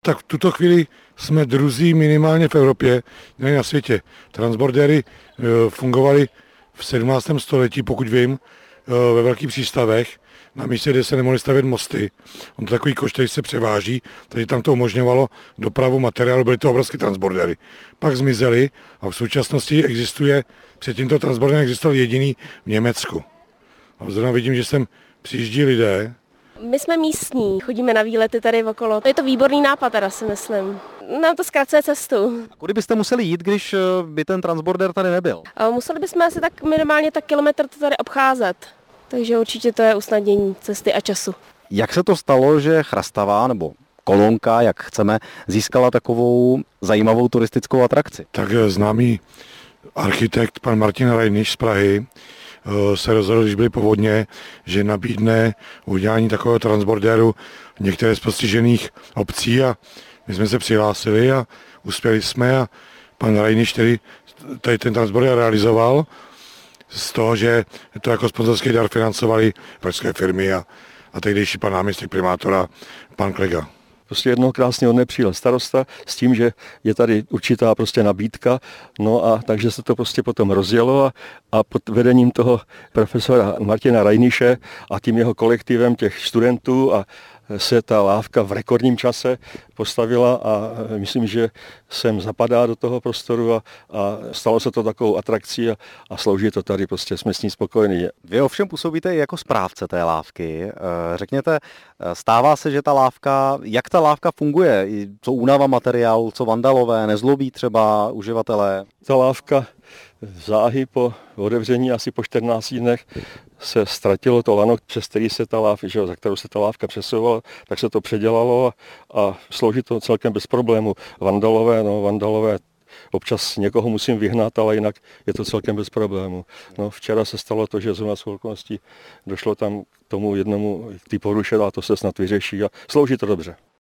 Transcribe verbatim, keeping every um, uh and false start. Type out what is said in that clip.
Tak v tuto chvíli jsme druzí minimálně v Evropě, ne na světě. Transbordery fungovaly v sedmnáctém století, pokud vím, ve velkých přístavech, na místě, kde se nemohly stavět mosty. On to takový koš, který se převáží, takže tam to umožňovalo dopravu materiálu, byly to obrovské transbordery. Pak zmizely a v současnosti existuje, před tímto transborderem existoval jediný v Německu. A zrovna vidím, že sem přijíždí lidé. My jsme místní, chodíme na výlety tady okolo. Je to výborný nápad, teda si myslím. Nám to zkracuje cestu. A kudy byste museli jít, když by ten transborder tady nebyl? A museli bychom asi tak minimálně tak kilometr to tady obcházet. Takže určitě to je usnadnění cesty a času. Jak se to stalo, že Chrastava nebo Kolonka, jak chceme, získala takovou zajímavou turistickou atrakci? Tak známý architekt pan Martin Reinisch z Prahy se rozhodl, když byly povodně, že nabídne udělání takového transborderu některé z postižených obcí a my jsme se přihlásili a uspěli jsme a pan Reinisch, který tady ten transborder realizoval, z toho, že to jako sponzorský dar financovali pražské firmy a, a tehdejší pan náměstek primátora, pan Klega. Prostě jednoho krásného dne přijel starosta s tím, že je tady určitá prostě nabídka, no a takže se to prostě potom rozjelo a, a pod vedením toho profesora Martina Reinische a tím jeho kolektivem těch studentů a se ta lávka v rekordním čase postavila a myslím, že sem zapadá do toho prostoru a, a stalo se to takovou atrakcí a, a slouží to tady, prostě jsme s ní spokojení. Vy ovšem působíte i jako správce té lávky. Řekněte, stává se, že ta lávka, jak ta lávka funguje? Co únava materiálu, co vandalové, nezlobí třeba uživatelé? Ta lávka záhy po otevření asi po čtrnácti dnech se ztratilo to lano, přes který se ta lávka, že, za kterou se ta lávka přesouvala, tak se to předělalo a, a slouží to celkem bez problému. Vandalové, no vandalové, občas někoho musím vyhnat, ale jinak je to celkem bez problému. No, včera se stalo to, že zrovna s okolností došlo tam k tomu jednomu, k té poruše a to se snad vyřeší a slouží to dobře.